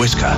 Huesca.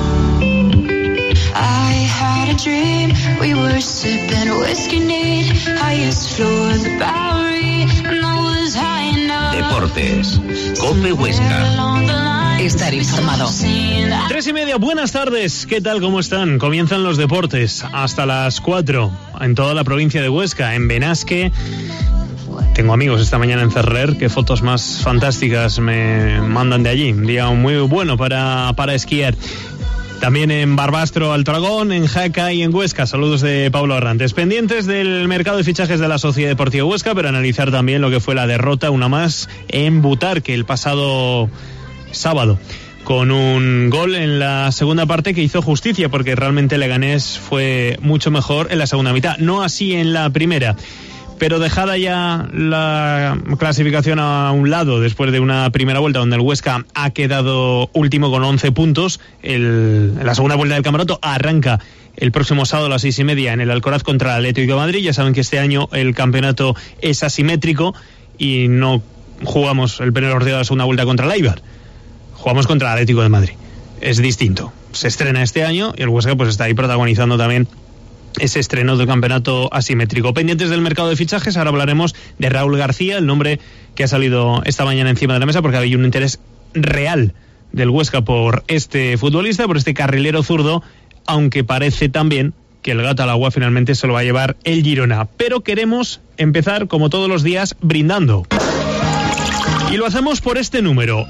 I had a dream, we were sipping whiskey neat, highest floor of the Bowery, and I was high enough. Deportes, COPE Huesca. Estar informado. 3:30, buenas tardes, ¿qué tal, cómo están? Comienzan los deportes hasta las 4 en toda la provincia de Huesca, en Benasque. Tengo amigos esta mañana en Ferrer, qué fotos más fantásticas me mandan de allí, un día muy bueno para esquiar. También en Barbastro, Alto Aragón, en Jaca y en Huesca. Saludos de Pablo Arrantes. Pendientes del mercado de fichajes de la Sociedad Deportiva Huesca, pero analizar también lo que fue la derrota, una más, en Butarque el pasado sábado, con un gol en la segunda parte que hizo justicia, porque realmente Leganés fue mucho mejor en la segunda mitad, no así en la primera. Pero dejada ya la clasificación a un lado, después de una primera vuelta donde el Huesca ha quedado último con 11 puntos, la segunda vuelta del campeonato arranca el próximo sábado a las 6:30 en el Alcoraz contra el Atlético de Madrid. Ya saben que este año el campeonato es asimétrico y no jugamos el primer partido de la segunda vuelta contra el Eibar, jugamos contra el Atlético de Madrid. Es distinto, se estrena este año y el Huesca pues está ahí protagonizando también ese estreno del campeonato asimétrico. Pendientes del mercado de fichajes, ahora hablaremos de Raúl García, el nombre que ha salido esta mañana encima de la mesa, porque había un interés real del Huesca por este futbolista, por este carrilero zurdo, aunque parece también que el gato al agua finalmente se lo va a llevar el Girona. Pero queremos empezar, como todos los días, brindando. Y lo hacemos por este número,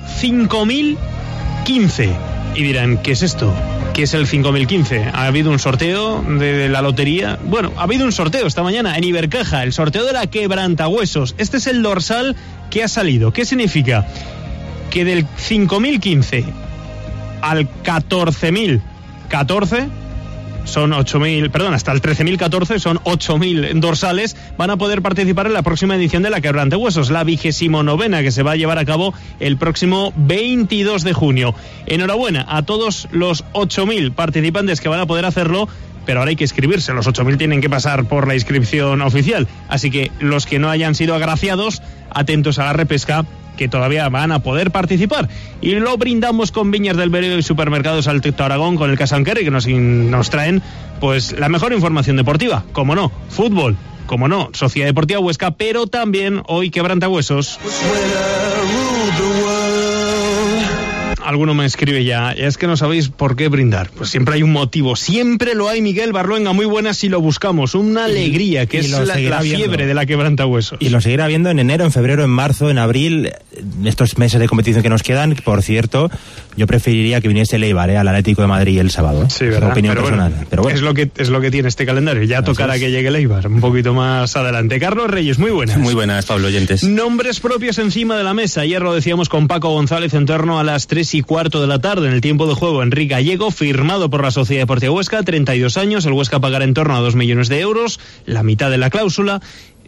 5015. Y dirán, ¿qué es esto? ¿Qué es el 5015? Ha habido un sorteo de la lotería. Bueno, ha habido un sorteo esta mañana en Ibercaja, el sorteo de la quebrantahuesos. Este es el dorsal que ha salido. ¿Qué significa? Que del 5015 al 14.014 son 8.000, perdón, hasta el 13.014 son 8.000 dorsales, van a poder participar en la próxima edición de la Quebrantahuesos, la 29ª, que se va a llevar a cabo el próximo 22 de junio. Enhorabuena a todos los 8.000 participantes que van a poder hacerlo, pero ahora hay que inscribirse, los 8.000 tienen que pasar por la inscripción oficial, así que los que no hayan sido agraciados, atentos a la repesca, que todavía van a poder participar. Y lo brindamos con Viñas del Berrio y Supermercados Alto Aragón, con el Casanquerri, que nos traen pues la mejor información deportiva, como no, fútbol, como no, Sociedad Deportiva Huesca, pero también hoy quebrantahuesos. Alguno me escribe ya, es que no sabéis por qué brindar. Pues siempre hay un motivo, siempre lo hay, Miguel Barluenga, muy buenas si lo buscamos, una alegría, que es la fiebre de la quebrantahuesos. Y lo seguirá viendo en enero, en febrero, en marzo, en abril, estos meses de competición que nos quedan. Por cierto, yo preferiría que viniese el Eibar al Atlético de Madrid el sábado. Sí, verdad. Opinión pero personal. Bueno, pero bueno. Es lo que tiene este calendario, ya tocará que llegue el Eibar un poquito más adelante. Carlos Reyes, muy buenas. Muy buenas, Pablo, oyentes. Nombres propios encima de la mesa. Ayer lo decíamos con Paco González en torno a las 3:15 de la tarde. En el tiempo de juego, Enrique Gallego, firmado por la Sociedad Deportiva Huesca, 32 años, el Huesca pagará en torno a 2 millones de euros, la mitad de la cláusula,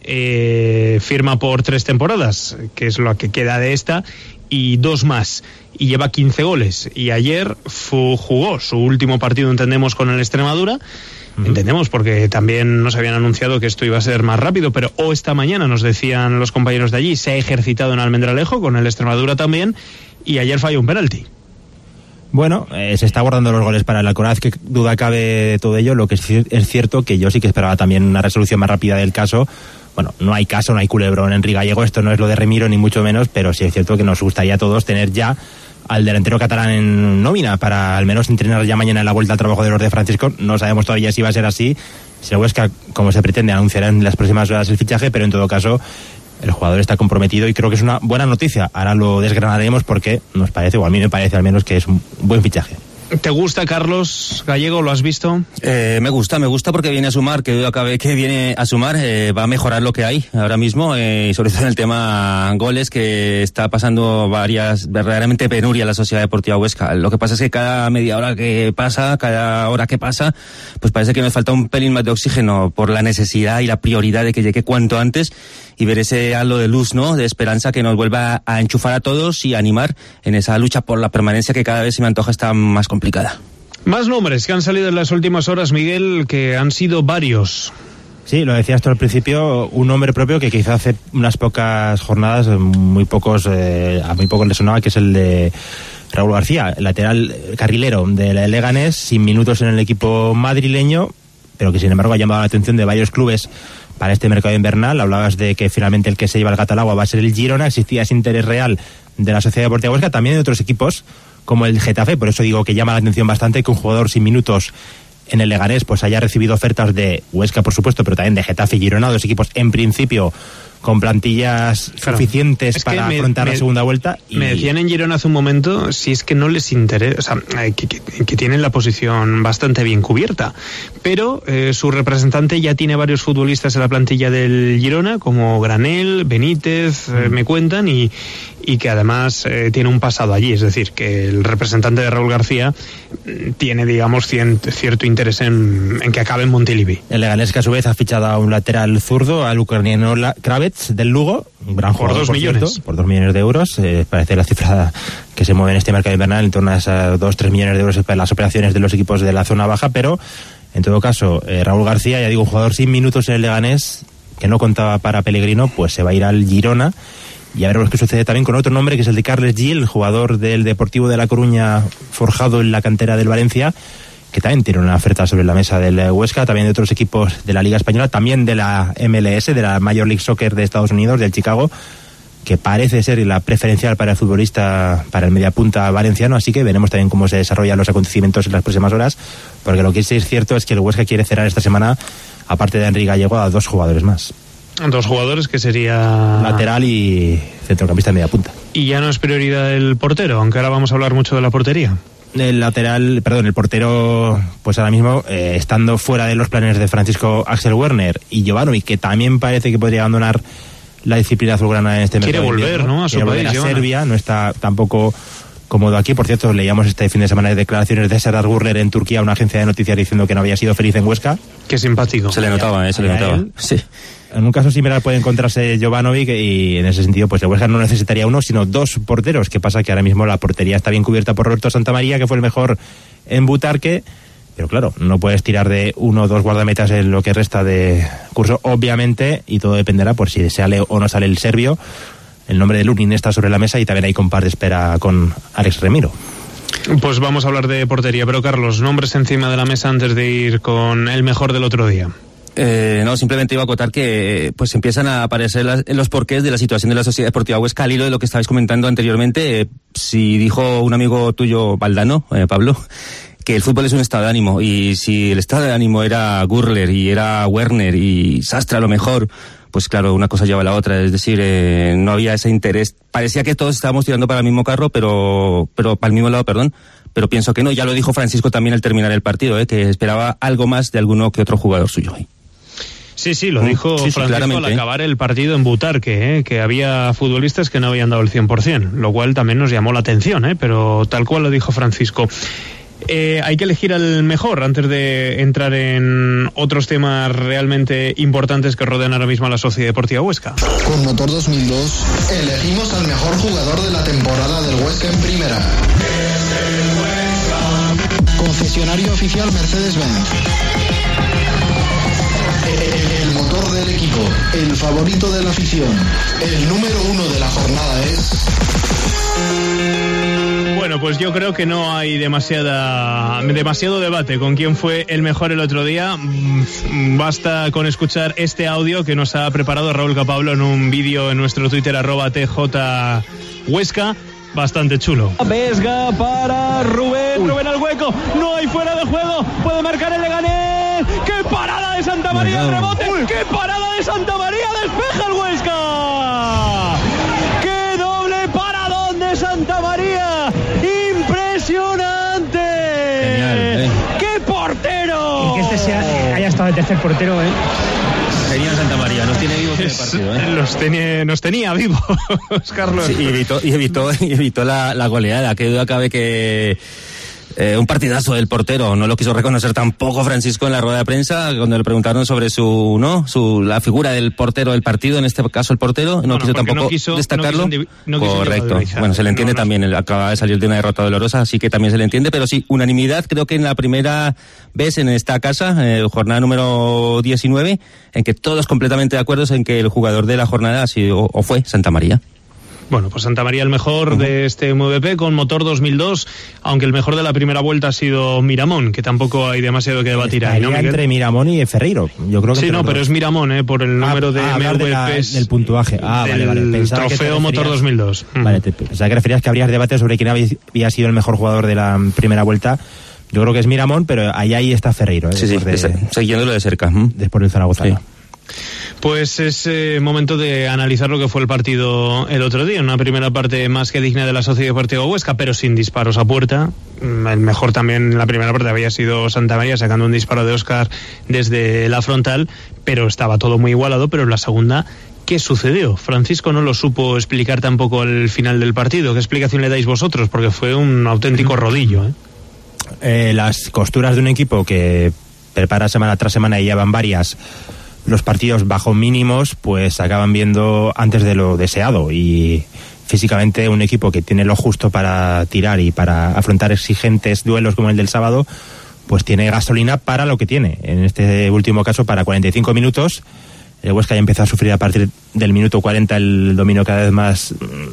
firma por 3 temporadas, que es lo que queda de esta, y 2 más, y lleva 15 goles, y ayer jugó su último partido, entendemos, con el Extremadura. Entendemos, porque también nos habían anunciado que esto iba a ser más rápido, pero esta mañana nos decían los compañeros de allí, se ha ejercitado en Almendralejo, con el Extremadura también, y ayer falló un penalti. Bueno, se está guardando los goles para el Alcoraz, que duda cabe de todo ello. Lo que es cierto que yo sí que esperaba también una resolución más rápida del caso. Bueno, no hay caso, no hay culebrón, Enrique Gallego, esto no es lo de Remiro ni mucho menos, pero sí es cierto que nos gustaría a todos tener ya al delantero catalán en nómina para al menos entrenar ya mañana en la vuelta al trabajo de los de Francisco. No sabemos todavía si va a ser así. Si el Huesca, como se pretende, anunciará en las próximas horas el fichaje, pero en todo caso el jugador está comprometido y creo que es una buena noticia. Ahora lo desgranaremos porque nos parece, o a mí me parece al menos, que es un buen fichaje. ¿Te gusta, Carlos Gallego? ¿Lo has visto? Me gusta porque viene a sumar, que viene a sumar, va a mejorar lo que hay ahora mismo, y sobre todo en el tema goles, que está pasando verdaderamente penuria la Sociedad Deportiva Huesca. Lo que pasa es que cada media hora que pasa, cada hora que pasa, pues parece que nos falta un pelín más de oxígeno por la necesidad y la prioridad de que llegue cuanto antes y ver ese halo de luz, ¿no?, de esperanza que nos vuelva a enchufar a todos y animar en esa lucha por la permanencia que cada vez se me antoja está más complicada. Más nombres que han salido en las últimas horas, Miguel, que han sido varios. Sí, lo decías tú al principio, un nombre propio que quizá hace unas pocas jornadas a muy pocos le sonaba, que es el de Raúl García, lateral carrilero del Leganés, sin minutos en el equipo madrileño, pero que sin embargo ha llamado la atención de varios clubes para este mercado invernal. Hablabas de que finalmente el que se lleva el gato al agua va a ser el Girona. Existía ese interés real de la Sociedad Deportiva Huesca, también de otros equipos como el Getafe. Por eso digo que llama la atención bastante que un jugador sin minutos en el Leganés pues haya recibido ofertas de Huesca, por supuesto, pero también de Getafe y Girona, dos equipos en principio con plantillas suficientes para afrontar la segunda vuelta. Y me decían en Girona hace un momento si es que no les interesa, o sea, que tienen la posición bastante bien cubierta, pero su representante ya tiene varios futbolistas en la plantilla del Girona, como Granel, Benítez, me cuentan, y que además tiene un pasado allí, es decir, que el representante de Raúl García tiene, digamos, cierto interés en que acabe en Montilivi. El Leganés, que a su vez ha fichado a un lateral zurdo, al ucraniano Kravets del Lugo, un gran jugador, por 2 millones. Cierto, por 2 millones de euros. Parece la cifra que se mueve en este mercado invernal en torno a esas 2-3 millones de euros para las operaciones de los equipos de la zona baja, pero en todo caso, Raúl García, ya digo, un jugador sin minutos en el Leganés, que no contaba para Pellegrino, pues se va a ir al Girona. Y a ver qué sucede también con otro nombre, que es el de Carles Gil, jugador del Deportivo de La Coruña, forjado en la cantera del Valencia, que también tiene una oferta sobre la mesa del Huesca, también de otros equipos de la Liga Española, también de la MLS, de la Major League Soccer de Estados Unidos, del Chicago, que parece ser la preferencial para el futbolista, para el mediapunta valenciano. Así que veremos también cómo se desarrollan los acontecimientos en las próximas horas, porque lo que sí es cierto es que el Huesca quiere cerrar esta semana, aparte de Henry Gallego, a 2 jugadores más. 2 jugadores, que sería lateral y centrocampista en media punta. Y ya no es prioridad el portero, aunque ahora vamos a hablar mucho de la portería. El portero, pues ahora mismo, estando fuera de los planes de Francisco Axel Werner y Jovanovic, que también parece que podría abandonar la disciplina azulgrana en este mercado. Quiere volver, ¿no? A su país, a Serbia, no está tampoco cómodo aquí. Por cierto, leíamos este fin de semana de declaraciones de Serdar Gurler en Turquía, una agencia de noticias, diciendo que no había sido feliz en Huesca. Qué simpático. Se le notaba, se le notaba. Sí. En un caso similar puede encontrarse Jovanovic, y en ese sentido pues el Huesca no necesitaría uno, sino 2 porteros. ¿Qué pasa? Que ahora mismo la portería está bien cubierta por Roberto Santamaría, que fue el mejor en Butarque, pero claro, no puedes tirar de 1 o 2 guardametas en lo que resta de curso, obviamente, y todo dependerá por si sale o no sale el serbio. El nombre de Lunin está sobre la mesa, y también hay compás de espera con Alex Remiro. Pues vamos a hablar de portería, pero Carlos, nombres encima de la mesa antes de ir con el mejor del otro día. No, simplemente iba a acotar que pues empiezan a aparecer los porqués de la situación de la Sociedad Deportiva Huesca, al hilo de lo que estabais comentando anteriormente. Si dijo un amigo tuyo, Valdano, Pablo, que el fútbol es un estado de ánimo, y si el estado de ánimo era Gurler y era Werner y Sastre a lo mejor, pues claro, una cosa lleva a la otra, es decir, no había ese interés. Parecía que todos estábamos tirando para el mismo carro, pero para el mismo lado, perdón, pero pienso que no. Ya lo dijo Francisco también al terminar el partido, que esperaba algo más de alguno que otro jugador suyo ahí. Sí, lo dijo Francisco al acabar el partido en Butarque, que había futbolistas que no habían dado el 100%, lo cual también nos llamó la atención, pero tal cual lo dijo Francisco. Hay que elegir al mejor antes de entrar en otros temas realmente importantes que rodean ahora mismo a la Sociedad Deportiva Huesca. Con Motor 2002 elegimos al mejor jugador de la temporada del Huesca en primera. Concesionario oficial Mercedes-Benz. El motor del equipo, el favorito de la afición, el número 1 de la jornada es... Bueno, pues yo creo que no hay demasiado debate con quién fue el mejor el otro día. Basta con escuchar este audio que nos ha preparado Raúl Capablo en un vídeo en nuestro Twitter @TJHuesca. Bastante chulo. Vesga para Rubén. Rubén al hueco. No hay fuera de juego. Puede marcar el Leganés. ¡Qué parada de Santa María! El rebote. ¡Qué parada de Santa María! Despeja el Huesca. ¡Qué doble paradón de Santa María! ¡Impresionante! Genial, ¡Qué portero! Y que haya estado el tercer portero, Genial Santa María, nos tiene vivos en el partido, Nos tenía vivos, Carlos. Sí, y evitó la goleada. Que duda cabe que un partidazo del portero. No lo quiso reconocer tampoco Francisco en la rueda de prensa cuando le preguntaron sobre la figura del portero del partido, en este caso el portero. No quiso tampoco destacarlo. Correcto. Bueno, se le entiende también. Acaba de salir de una derrota dolorosa, así que también se le entiende. Pero sí, unanimidad, creo que en la primera vez en esta casa, jornada número 19, en que todos completamente de acuerdo en que el jugador de la jornada ha sido o fue Santa María. Bueno, pues Santamaría el mejor de este MVP con motor 2002, aunque el mejor de la primera vuelta ha sido Miramón, que tampoco hay demasiado que debatir ahí, ¿no, Miguel? Entre Miramón y Ferreiro, yo creo que sí, no, pero es Miramón, por el número de MVPs del puntuaje. Vale. Pensaba trofeo motor 2002. Vale, pensaba que referías que habrías debate sobre quién había sido el mejor jugador de la primera vuelta. Yo creo que es Miramón, pero ahí está Ferreiro. Sí, siguiéndolo de cerca. Después del Zaragoza. Sí. Pues es momento de analizar lo que fue el partido el otro día. Una primera parte más que digna de la Sociedad Deportiva Huesca, pero sin disparos a puerta. El mejor también en la primera parte había sido Santamaría, sacando un disparo de Óscar desde la frontal, pero estaba todo muy igualado. Pero en la segunda, ¿qué sucedió? Francisco no lo supo explicar tampoco al final del partido. ¿Qué explicación le dais vosotros? Porque fue un auténtico rodillo. Las costuras de un equipo que prepara semana tras semana y llevan varias los partidos bajo mínimos, pues acaban viendo antes de lo deseado, y físicamente un equipo que tiene lo justo para tirar y para afrontar exigentes duelos como el del sábado, pues tiene gasolina para lo que tiene. En este último caso, para 45 minutos, el Huesca ya empezó a sufrir a partir del minuto 40 el dominio cada vez más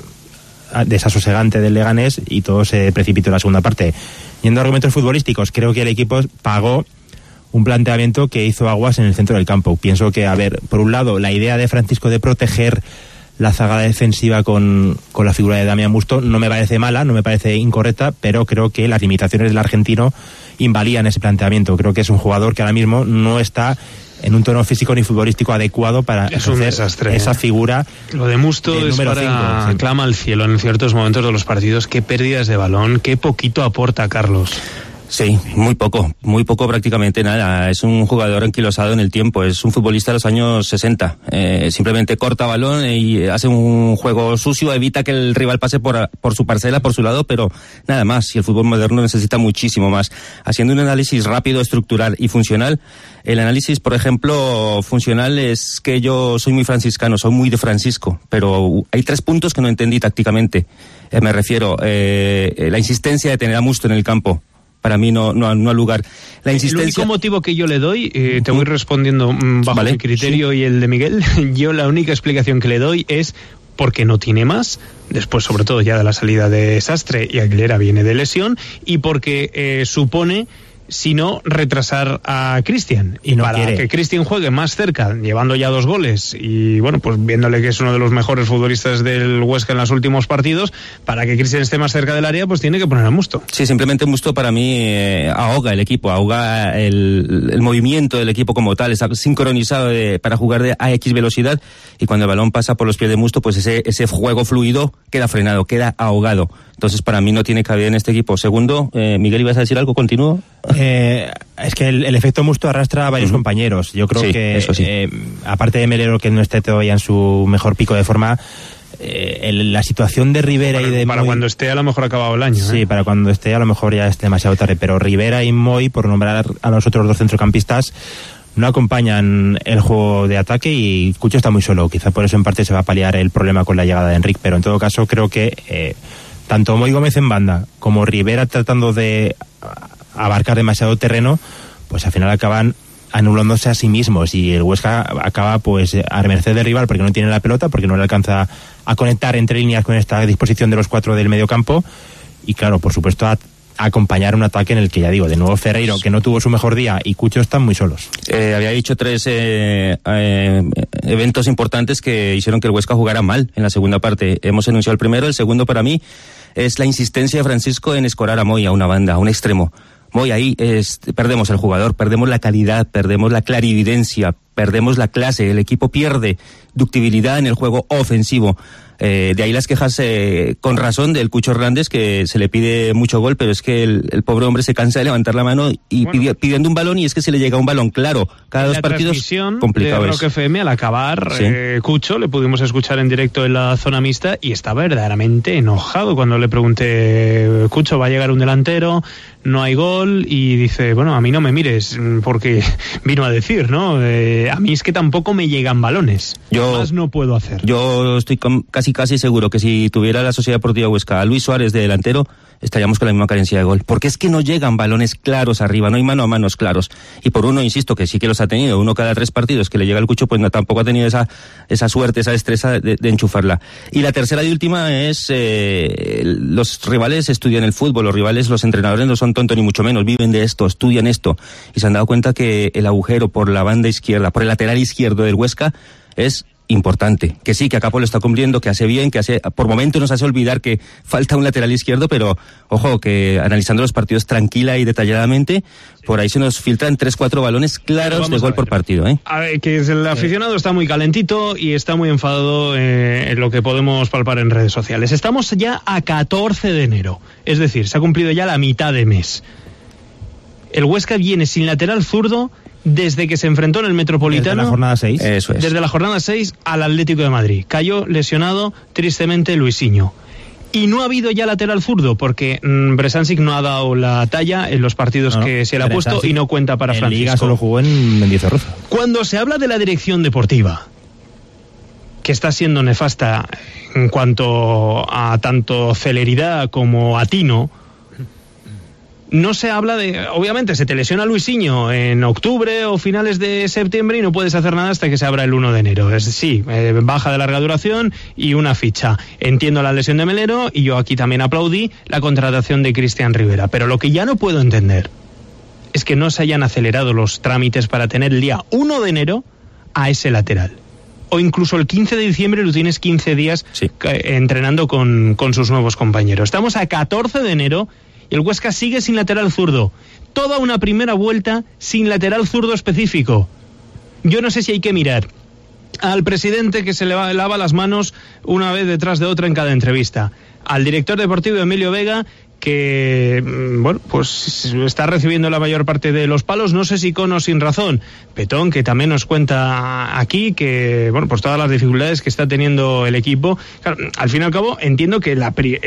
desasosegante del Leganés, y todo se precipitó en la segunda parte. Yendo a argumentos futbolísticos, creo que el equipo pagó un planteamiento que hizo aguas en el centro del campo. Pienso que, por un lado, la idea de Francisco de proteger la zaga defensiva con la figura de Damián Busto no me parece mala, no me parece incorrecta, pero creo que las limitaciones del argentino invalían ese planteamiento. Creo que es un jugador que ahora mismo no está en un tono físico ni futbolístico adecuado para hacer esa figura. Lo de Musto es para 5, sí. Clama al cielo en ciertos momentos de los partidos. Qué pérdidas de balón, qué poquito aporta Carlos. Sí, muy poco, prácticamente nada. Es un jugador anquilosado en el tiempo, es un futbolista de los años 60. Simplemente corta balón y hace un juego sucio, evita que el rival pase por su parcela, por su lado, pero nada más. Y el fútbol moderno necesita muchísimo más. Haciendo un análisis rápido, estructural y funcional, el análisis, por ejemplo, funcional es que yo soy muy franciscano, soy muy de Francisco, pero hay 3 puntos que no entendí tácticamente. Me refiero, la insistencia de tener a Musto en el campo. Para mí no ha lugar. La insistencia... El único motivo que yo le doy, te voy respondiendo bajo mi criterio y el de Miguel, yo la única explicación que le doy es porque no tiene más, después sobre todo ya de la salida de Sastre, y Aguilera viene de lesión, y porque supone, si no, retrasar a Cristian. Y no para quiere que Cristian juegue más cerca, llevando ya 2 goles, y bueno, pues viéndole que es uno de los mejores futbolistas del Huesca en los últimos partidos, para que Cristian esté más cerca del área, pues tiene que poner a Musto. Sí, simplemente Musto para mí ahoga el equipo, ahoga el movimiento del equipo como tal, está sincronizado para jugar a X velocidad, y cuando el balón pasa por los pies de Musto, pues ese juego fluido queda frenado, queda ahogado. Entonces, para mí no tiene cabida en este equipo. Segundo, Miguel, ¿ibas a decir algo? ¿Continúo? Es que el efecto Musto arrastra a varios compañeros. Yo creo que, eso sí. Aparte de Melero, que no esté todavía en su mejor pico de forma, la situación de Rivera y de Para Moy, cuando esté a lo mejor acabado el año. Sí, para cuando esté a lo mejor ya es demasiado tarde. Pero Rivera y Moy, por nombrar a los otros 2 centrocampistas, no acompañan el juego de ataque, y Cucho está muy solo. Quizá por eso en parte se va a paliar el problema con la llegada de Enric, pero en todo caso creo que tanto Moy Gómez en banda como Rivera tratando de abarcar demasiado terreno, pues al final acaban anulándose a sí mismos, y el Huesca acaba pues a merced del rival porque no tiene la pelota, porque no le alcanza a conectar entre líneas con esta disposición de los 4 del medio campo, y claro, por supuesto a acompañar un ataque en el que, ya digo, de nuevo Ferreiro, que no tuvo su mejor día, y Cucho están muy solos. Había dicho 3 eventos importantes que hicieron que el Huesca jugara mal en la segunda parte. Hemos enunciado el primero. El segundo, para mí, es la insistencia de Francisco en escorar a Moy, a una banda, a un extremo. Moy, ahí perdemos el jugador, perdemos la calidad, perdemos la clarividencia, perdemos la clase. El equipo pierde ductibilidad en el juego ofensivo. De ahí las quejas con razón del Cucho Hernández, que se le pide mucho gol, pero es que el pobre hombre se cansa de levantar la mano y pidiendo un balón, y es que se le llega un balón, claro, cada 2 partidos complicado de Rock FM, al acabar, ¿sí? Cucho le pudimos escuchar en directo en la zona mixta, y está verdaderamente enojado cuando le pregunté: Cucho, va a llegar un delantero, no hay gol, y dice, bueno, a mí no me mires, porque vino a decir, ¿no? A mí es que tampoco me llegan balones, más no puedo hacer. Yo estoy casi seguro que si tuviera la Sociedad Deportiva Huesca a Luis Suárez de delantero, estaríamos con la misma carencia de gol. Porque es que no llegan balones claros arriba, no hay mano a manos claros. Y por uno, insisto, que sí que los ha tenido, uno cada 3 partidos que le llega el Cucho, pues no, tampoco ha tenido esa suerte, esa destreza de enchufarla. Y la tercera y última es, los rivales estudian el fútbol, los rivales, los entrenadores no son tontos ni mucho menos, viven de esto, estudian esto. Y se han dado cuenta que el agujero por la banda izquierda, por el lateral izquierdo del Huesca, es importante, que sí, que Acapo lo está cumpliendo, que hace bien, que hace, por momentos nos hace olvidar que falta un lateral izquierdo, pero ojo, que analizando los partidos tranquila y detalladamente, por ahí se nos filtran 3-4 balones claros de gol por partido, ¿eh? A ver, que el aficionado está muy calentito y está muy enfadado en lo que podemos palpar en redes sociales. Estamos ya a 14 de enero, es decir, se ha cumplido ya la mitad de mes. El Huesca viene sin lateral zurdo desde que se enfrentó en el Metropolitano. Desde la jornada 6. Eso es. Desde la jornada 6 al Atlético de Madrid. Cayó lesionado, tristemente, Luisinho. Y no ha habido ya lateral zurdo, porque Bresancic no ha dado la talla en los partidos que se le ha puesto y no cuenta para Francisco. En Liga solo jugó en Mendizorroza. Cuando se habla de la dirección deportiva, que está siendo nefasta en cuanto a tanto celeridad como atino, no se habla de... Obviamente se te lesiona Luisinho en octubre o finales de septiembre y no puedes hacer nada hasta que se abra el 1 de enero. Baja de larga duración y una ficha. Entiendo la lesión de Melero y yo aquí también aplaudí la contratación de Cristian Rivera. Pero lo que ya no puedo entender es que no se hayan acelerado los trámites para tener el día 1 de enero a ese lateral. O incluso el 15 de diciembre lo tienes 15 días entrenando con sus nuevos compañeros. Estamos a 14 de enero... y el Huesca sigue sin lateral zurdo. Toda una primera vuelta sin lateral zurdo específico. Yo no sé si hay que mirar al presidente, que se le lava las manos una vez detrás de otra en cada entrevista, al director deportivo Emilio Vega, que bueno, pues está recibiendo la mayor parte de los palos, no sé si con o sin razón. Petón, que también nos cuenta aquí que, bueno, pues todas las dificultades que está teniendo el equipo. Claro, al fin y al cabo, entiendo que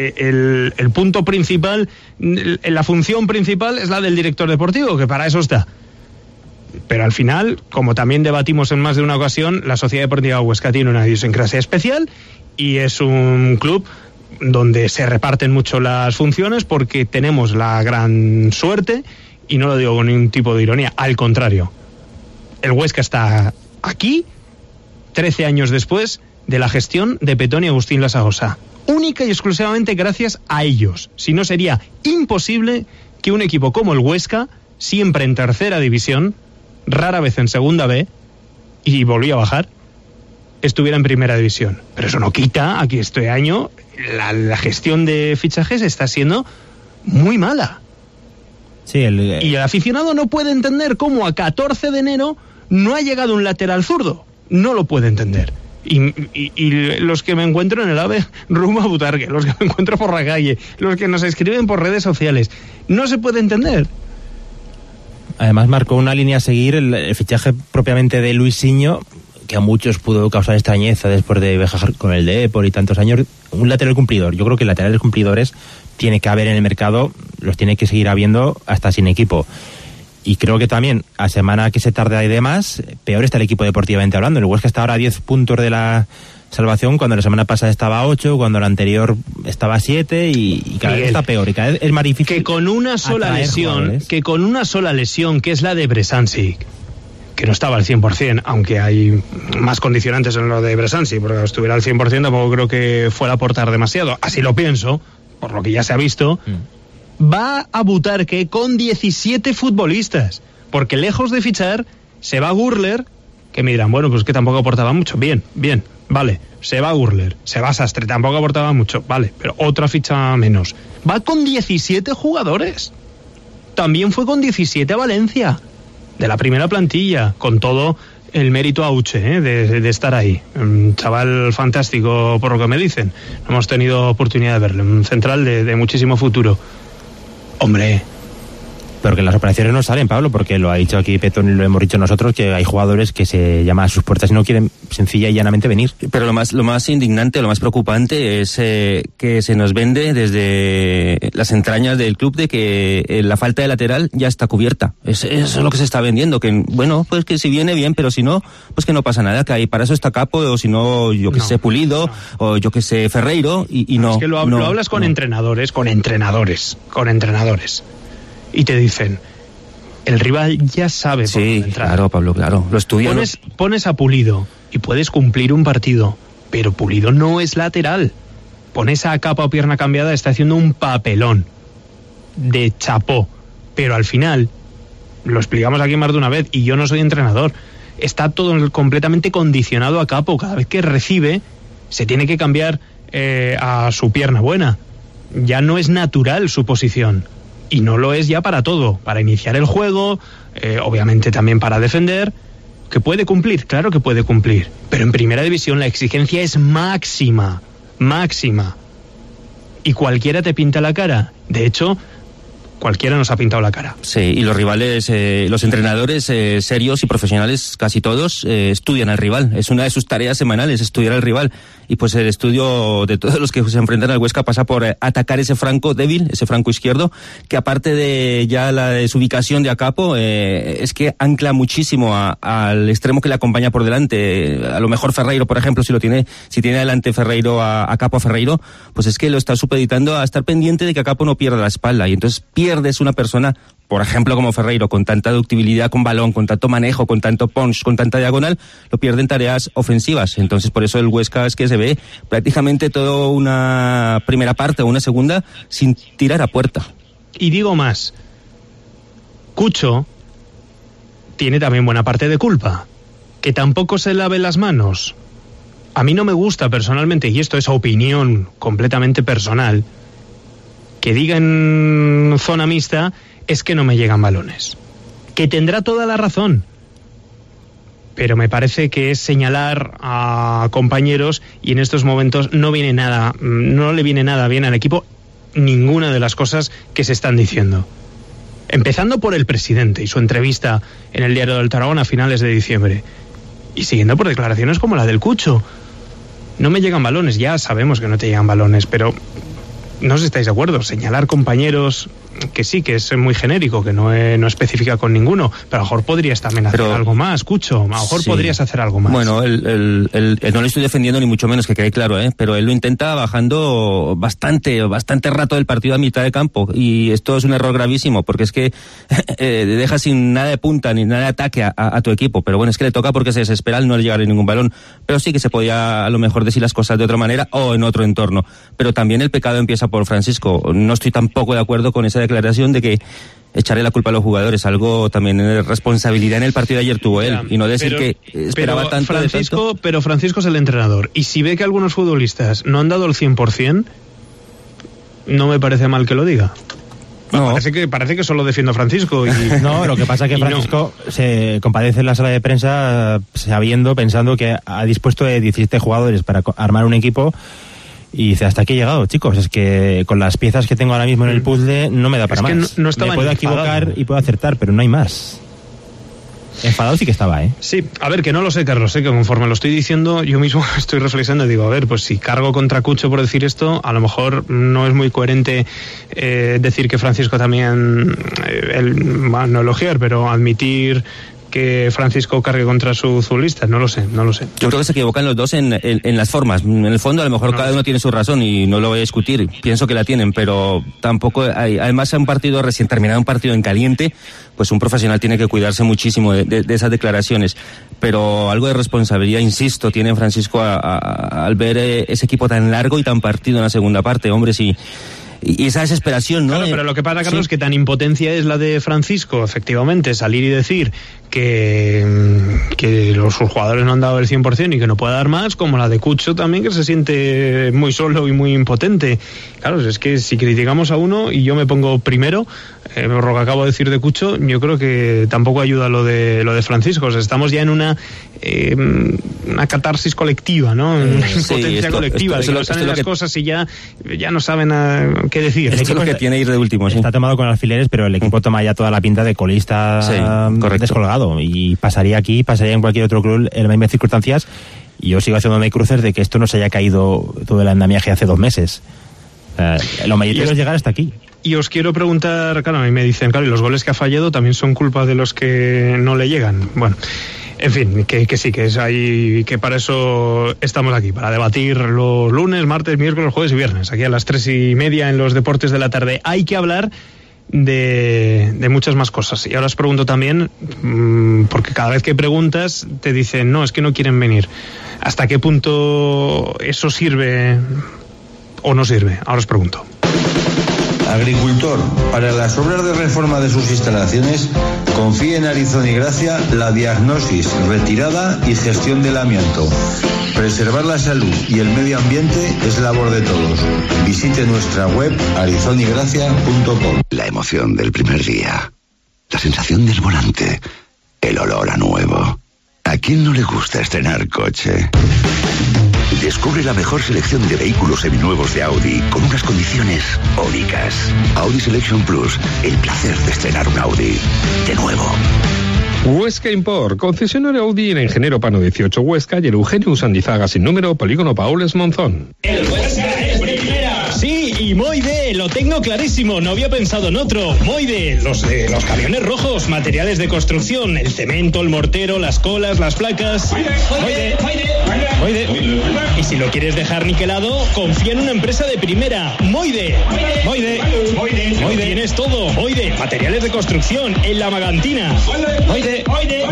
el punto principal, la función principal es la del director deportivo, que para eso está. Pero al final, como también debatimos en más de una ocasión, la Sociedad Deportiva Huesca tiene una idiosincrasia especial y es un club donde se reparten mucho las funciones, porque tenemos la gran suerte, y no lo digo con ningún tipo de ironía, al contrario, el Huesca está aquí 13 años después de la gestión de Petón y Agustín Lasagosa, única y exclusivamente gracias a ellos. Si no, sería imposible que un equipo como el Huesca, siempre en tercera división, rara vez en segunda B, y volvió a bajar, estuviera en primera división. Pero eso no quita a que este año la gestión de fichajes está siendo muy mala. Sí, y el aficionado no puede entender cómo a 14 de enero no ha llegado un lateral zurdo. No lo puede entender. Y los que me encuentro en el AVE rumbo a Butarque, los que me encuentro por la calle, los que nos escriben por redes sociales, no se puede entender. Además marcó una línea a seguir el fichaje propiamente de Luisinho, que a muchos pudo causar extrañeza después de viajar con el Depor y tantos años. Un lateral cumplidor. Yo creo que laterales cumplidores tiene que haber en el mercado, los tiene que seguir habiendo hasta sin equipo. Y creo que también, a semana que se tarda y demás, peor está el equipo deportivamente hablando. El Huesca está ahora a 10 puntos de la salvación, cuando la semana pasada estaba a 8, cuando la anterior estaba a 7, y cada vez está peor, y cada vez es más difícil. Que con una sola lesión, que es la de Bresancic, que no estaba al 100%, aunque hay más condicionantes en lo de Bresancic, porque si estuviera al 100% tampoco creo que fuera a aportar demasiado. Así lo pienso, por lo que ya se ha visto. Va a Butarque con 17 futbolistas, porque lejos de fichar se va Gurler, que me dirán, bueno, pues que tampoco aportaba mucho. Bien, vale, se va Gurler, se va Sastre, tampoco aportaba mucho, vale, pero otra ficha menos. Va con 17 jugadores. También fue con 17 a Valencia, de la primera plantilla, con todo el mérito a Uche, de estar ahí. Un chaval fantástico, por lo que me dicen. No hemos tenido oportunidad de verle. Un central de muchísimo futuro. Hombre, Pero que las operaciones no salen, Pablo, porque lo ha dicho aquí Petón y lo hemos dicho nosotros, que hay jugadores que se llaman a sus puertas y no quieren sencilla y llanamente venir. Pero lo más indignante, lo más preocupante es que se nos vende desde las entrañas del club de que la falta de lateral ya está cubierta. Eso es lo que se está vendiendo, que bueno, pues que si viene bien, pero si no, pues que no pasa nada, que hay para eso está Capo, o si no, yo que sé, Pulido, o yo que sé, Ferreiro, y no. Es que lo hablas con entrenadores. Y te dicen, el rival ya sabe por dónde entrar. Claro, Pablo, claro. Lo estudian. Pones a Pulido y puedes cumplir un partido, pero Pulido no es lateral. Pones a Capa o pierna cambiada, está haciendo un papelón de chapó. Pero al final, lo explicamos aquí más de una vez, y yo no soy entrenador, está todo completamente condicionado a Capo. Cada vez que recibe, se tiene que cambiar a su pierna buena. Ya no es natural su posición. Y no lo es ya para todo, para iniciar el juego, obviamente también para defender, que puede cumplir, claro que puede cumplir, pero en primera división la exigencia es máxima, y cualquiera te pinta la cara. De hecho, cualquiera nos ha pintado la cara. Sí, y los rivales, los entrenadores serios y profesionales, casi todos, estudian al rival. Es una de sus tareas semanales, estudiar al rival. Y pues el estudio de todos los que se enfrentan al Huesca pasa por atacar ese flanco débil, ese flanco izquierdo, que aparte de ya la desubicación de Acapo, es que ancla muchísimo al extremo que le acompaña por delante. A lo mejor Ferreiro, por ejemplo, si tiene adelante Ferreiro a Capo a Ferreiro, pues es que lo está supeditando a estar pendiente de que Acapo no pierda la espalda. Y entonces pierdes una persona, por ejemplo, como Ferreiro, con tanta ductibilidad con balón, con tanto manejo, con tanto punch, con tanta diagonal, lo pierde en tareas ofensivas. Entonces, por eso el Huesca es que se ve prácticamente toda una primera parte o una segunda sin tirar a puerta. Y digo más, Cucho tiene también buena parte de culpa, que tampoco se lave las manos. A mí no me gusta personalmente, y esto es opinión completamente personal, que diga en zona mixta es que no me llegan balones. Que tendrá toda la razón. Pero me parece que es señalar a compañeros, y en estos momentos no le viene nada bien al equipo ninguna de las cosas que se están diciendo. Empezando por el presidente y su entrevista en el Diario del Tarragona a finales de diciembre. Y siguiendo por declaraciones como la del Cucho. No me llegan balones, ya sabemos que no te llegan balones, pero no sé si estáis de acuerdo. Señalar compañeros, que sí, que es muy genérico, que no especifica con ninguno, pero a lo mejor podrías también hacer algo más, Cucho. A lo mejor podrías hacer algo más. Bueno, él no le estoy defendiendo ni mucho menos, que quede claro, pero él lo intenta bajando bastante rato del partido a mitad de campo, y esto es un error gravísimo, porque es que deja sin nada de punta ni nada de ataque a tu equipo. Pero bueno, es que le toca porque se desespera al no llegar a ningún balón, pero sí que se podía a lo mejor decir las cosas de otra manera o en otro entorno. Pero también el pecado empieza por Francisco. No estoy tampoco de acuerdo con esa declaración de que echarle la culpa a los jugadores. Algo también de responsabilidad en el partido de ayer tuvo él, y no decir que esperaba tanto. Pero Francisco es el entrenador, y si ve que algunos futbolistas no han dado el 100%, no me parece mal que lo diga. No. Parece que solo defiendo a Francisco. No, lo que pasa es que Francisco se compadece en la sala de prensa pensando que ha dispuesto de 17 jugadores para armar un equipo. Y dice, hasta aquí he llegado, chicos, es que con las piezas que tengo ahora mismo en el puzzle no me da para más. No estaba. Me puedo equivocar y puedo acertar, pero no hay más. Enfadado sí que estaba, Sí, a ver, que no lo sé, Carlos, que conforme lo estoy diciendo, yo mismo estoy reflexionando y digo, a ver, pues si cargo contra Cucho por decir esto, a lo mejor no es muy coherente decir que Francisco también, no elogiar, pero admitir que Francisco cargue contra su futbolista, no lo sé. Yo creo que se equivocan los dos en las formas. En el fondo, a lo mejor cada uno tiene su razón y no lo voy a discutir. Pienso que la tienen, pero tampoco hay. Además, un partido recién terminado, un partido en caliente, pues un profesional tiene que cuidarse muchísimo de esas declaraciones. Pero algo de responsabilidad, insisto, tiene Francisco al ver ese equipo tan largo y tan partido en la segunda parte. Hombre, sí. Y esa desesperación, ¿no? Claro, pero lo que pasa, Carlos, es que tan impotencia es la de Francisco, efectivamente, salir y decir que sus jugadores no han dado el 100% y que no puede dar más, como la de Cucho también, que se siente muy solo y muy impotente. Claro, es que si criticamos a uno y yo me pongo primero, lo que acabo de decir de Cucho, yo creo que tampoco ayuda lo de Francisco. O sea, estamos ya en una una catarsis colectiva, ¿no? Una impotencia colectiva, de que no salen las cosas y ya no saben qué decir. Esto es lo que tiene ir de último, sí. Está tomado con alfileres, pero el equipo toma ya toda la pinta de colista descolgado, y pasaría aquí, pasaría en cualquier otro club en las mismas circunstancias, y yo sigo haciéndome cruces de que esto no se haya caído todo el andamiaje hace 2 meses. Lo mayoritario es llegar hasta aquí. Y os quiero preguntar, claro, a mí me dicen, claro, y los goles que ha fallado también son culpa de los que no le llegan. Bueno, en fin, que sí, que es ahí, que para eso estamos aquí, para debatir los lunes, martes, miércoles, jueves y viernes, aquí a las 3:30 en los Deportes de la Tarde. Hay que hablar de muchas más cosas. Y ahora os pregunto también, porque cada vez que preguntas te dicen, no, es que no quieren venir. ¿Hasta qué punto eso sirve o no sirve? Ahora os pregunto. Agricultor, para las obras de reforma de sus instalaciones, confíe en Arizona y Gracia la diagnosis, retirada y gestión del amianto. Preservar la salud y el medio ambiente es labor de todos. Visite nuestra web arizonigracia.com. La emoción del primer día, la sensación del volante, el olor a nuevo. ¿A quién no le gusta estrenar coche? Descubre la mejor selección de vehículos seminuevos de Audi con unas condiciones únicas. Audi Selection Plus, el placer de estrenar un Audi de nuevo. Huesca Import, concesionario Audi en Ingeniero Pano 18 Huesca y el Eugenio Usandizaga sin número, Polígono Paules Monzón. ¡El Huesca es primera! Sí, y Moide, lo tengo clarísimo, no había pensado en otro. Moide, los camiones rojos, materiales de construcción, el cemento, el mortero, las colas, las placas. Moide. Y si lo quieres dejar niquelado, confía en una empresa de primera. Moide. Tienes todo. Moide, materiales de construcción, en la Magantina. Moide.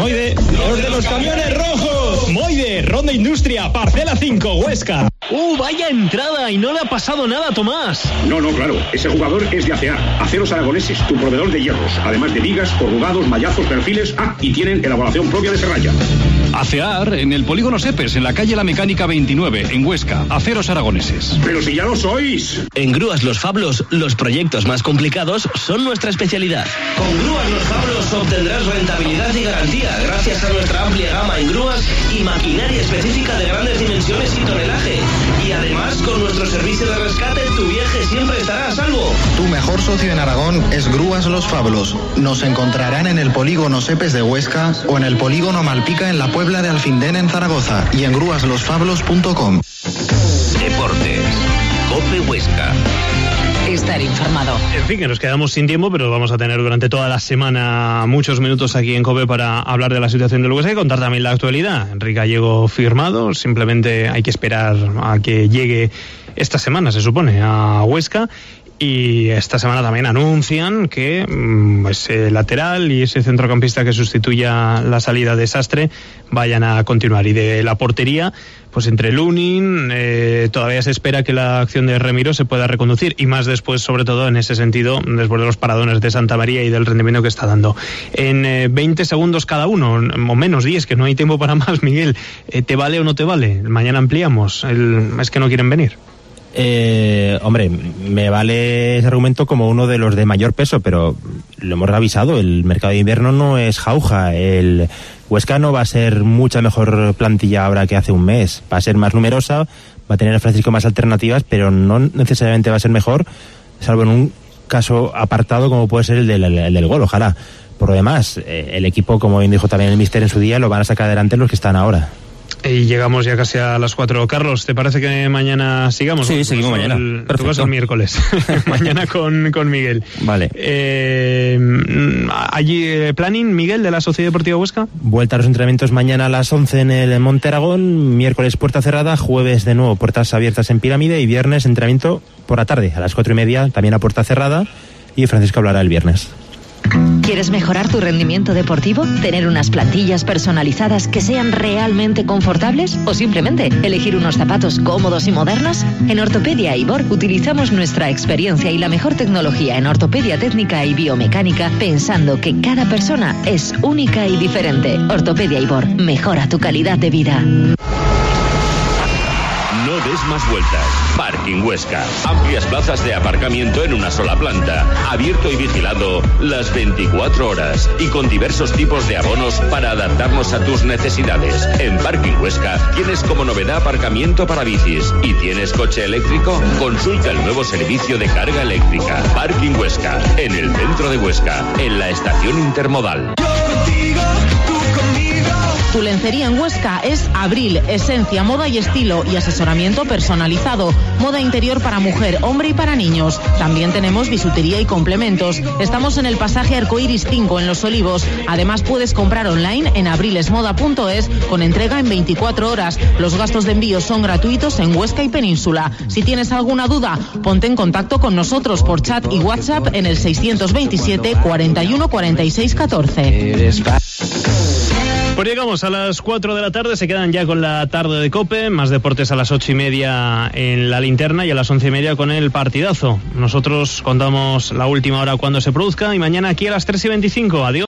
Los de los camiones rojos. Moide, Ronda Industria, Parcela 5, Huesca. Vaya entrada, y no le ha pasado nada a Tomás. No, claro, ese jugador es de ACEAR, Aceros Aragoneses, tu proveedor de hierros, además de vigas, corrugados, mallazos, perfiles, y tienen elaboración propia de serralla. ACEAR en el Polígono Sepes, en la calle La Mecánica 29, en Huesca. Aceros Aragoneses. ¡Pero si ya lo sois! En Grúas Los Fablos, los proyectos más complicados son nuestra especialidad. Con Grúas Los Fablos obtendrás rentabilidad y garantía gracias a nuestra amplia gama en grúas y maquinaria específica de grandes dimensiones y tonelaje. Y además, con nuestro servicio de rescate, tu viaje siempre estará a salvo. Tu mejor socio en Aragón es Grúas Los Fablos. Nos encontrarán en el Polígono Sepes de Huesca o en el Polígono Malpica en la Puebla de Alfindén en Zaragoza y en grúaslosfablos.com. Deportes, COPE Huesca. Estar informado. En fin, que nos quedamos sin tiempo, pero vamos a tener durante toda la semana muchos minutos aquí en COPE para hablar de la situación del Huesca y contar también la actualidad. Enrique Gallego firmado, simplemente hay que esperar a que llegue esta semana, se supone, a Huesca. Y esta semana también anuncian que ese lateral y ese centrocampista que sustituya la salida de Sastre vayan a continuar. Y de la portería, pues entre Lunin, todavía se espera que la acción de Remiro se pueda reconducir, y más después, sobre todo en ese sentido, después de los paradones de Santa María y del rendimiento que está dando. En 20 segundos cada uno, o menos 10, que no hay tiempo para más, Miguel, ¿te vale o no te vale? Mañana ampliamos. Es que no quieren venir. Hombre, me vale ese argumento como uno de los de mayor peso, pero lo hemos revisado, el mercado de invierno no es jauja, el Huesca no va a ser mucha mejor plantilla ahora que hace un mes, va a ser más numerosa, va a tener a Francisco más alternativas, pero no necesariamente va a ser mejor, salvo en un caso apartado como puede ser el del gol, ojalá. Por lo demás, el equipo, como bien dijo también el míster en su día, lo van a sacar adelante los que están ahora. Y llegamos ya casi a las 4. Carlos, ¿te parece que mañana sigamos? Sí, seguimos mañana. Tu caso el miércoles. Mañana con Miguel. Vale. Allí, planning, Miguel, de la Sociedad Deportiva Huesca. Vuelta a los entrenamientos mañana a las 11 en el Monte Aragón, miércoles puerta cerrada, jueves de nuevo puertas abiertas en Pirámide y viernes entrenamiento por la tarde, a las 4:30, también a puerta cerrada, y Francisco hablará el viernes. ¿Quieres mejorar tu rendimiento deportivo? ¿Tener unas plantillas personalizadas que sean realmente confortables? ¿O simplemente elegir unos zapatos cómodos y modernos? En Ortopedia Ibor utilizamos nuestra experiencia y la mejor tecnología en ortopedia técnica y biomecánica, pensando que cada persona es única y diferente. Ortopedia Ibor, mejora tu calidad de vida. No des más vueltas. Parking Huesca. Amplias plazas de aparcamiento en una sola planta. Abierto y vigilado las 24 horas. Y con diversos tipos de abonos para adaptarnos a tus necesidades. En Parking Huesca tienes como novedad aparcamiento para bicis. ¿Y tienes coche eléctrico? Consulta el nuevo servicio de carga eléctrica. Parking Huesca. En el centro de Huesca. En la estación intermodal. Tu lencería en Huesca es Abril, esencia, moda y estilo y asesoramiento personalizado. Moda interior para mujer, hombre y para niños. También tenemos bisutería y complementos. Estamos en el pasaje Arcoiris 5 en Los Olivos. Además puedes comprar online en abrilesmoda.es con entrega en 24 horas. Los gastos de envío son gratuitos en Huesca y Península. Si tienes alguna duda, ponte en contacto con nosotros por chat y WhatsApp en el 627 41 46 14. Pues llegamos a las 4 de la tarde, se quedan ya con la tarde de COPE, más deportes a las 8:30 en la linterna y a las 11:30 con el partidazo. Nosotros contamos la última hora cuando se produzca y mañana aquí a las 3:25. Adiós.